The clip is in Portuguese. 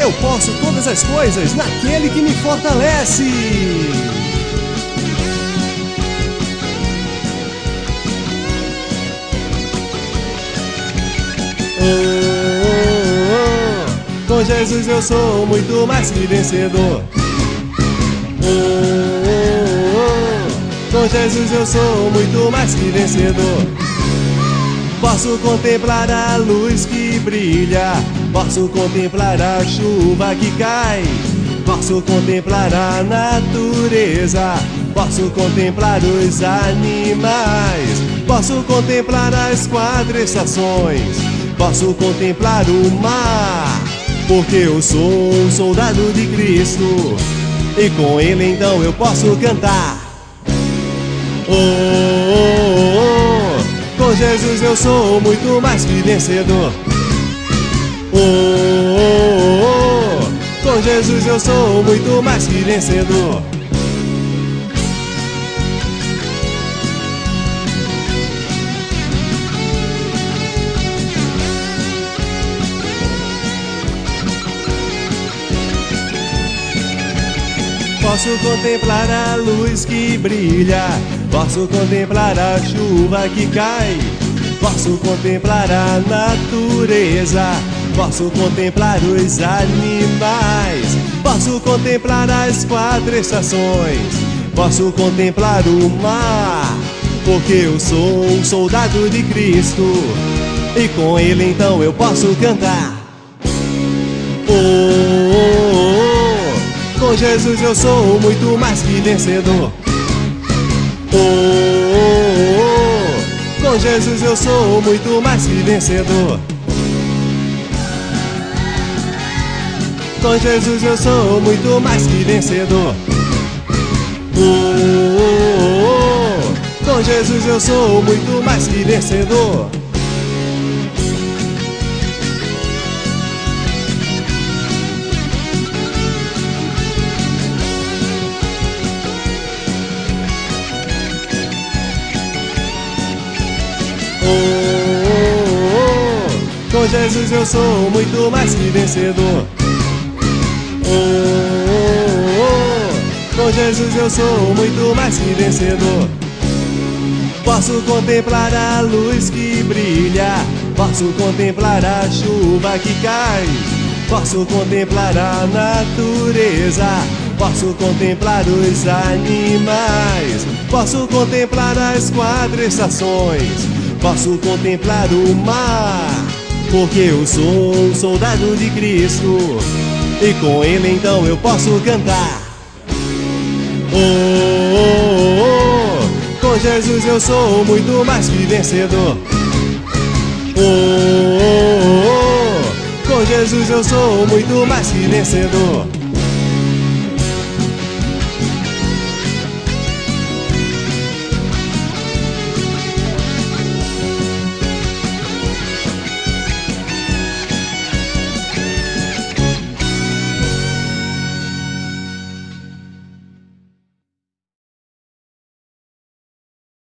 Eu posso todas as coisas naquele que me fortalece. Com Jesus eu sou muito mais que vencedor. Com Jesus eu sou muito mais que vencedor. Posso contemplar a luz que brilha, posso contemplar a chuva que cai, posso contemplar a natureza, posso contemplar os animais, posso contemplar as 4 estações, posso contemplar o mar, porque eu sou um soldado de Cristo e com Ele então eu posso cantar. Com Jesus eu sou muito mais que vencedor. Com Jesus eu sou muito mais que vencedor. Posso contemplar a luz que brilha, posso contemplar a chuva que cai, posso contemplar a natureza, posso contemplar os animais, posso contemplar as 4 estações, posso contemplar o mar, porque eu sou um soldado de Cristo e com Ele então eu posso cantar. Com Jesus eu sou muito mais que vencedor. Com Jesus eu sou muito mais que vencedor. Com Jesus eu sou muito mais que vencedor. Com Jesus eu sou muito mais que vencedor. Com Jesus eu sou muito mais que vencedor. Com Jesus eu sou muito mais que vencedor. Posso contemplar a luz que brilha, posso contemplar a chuva que cai, posso contemplar a natureza, posso contemplar os animais, posso contemplar as 4 estações, posso contemplar o mar, porque eu sou um soldado de Cristo e com Ele então eu posso cantar. Com Jesus eu sou muito mais que vencedor. Com Jesus eu sou muito mais que vencedor.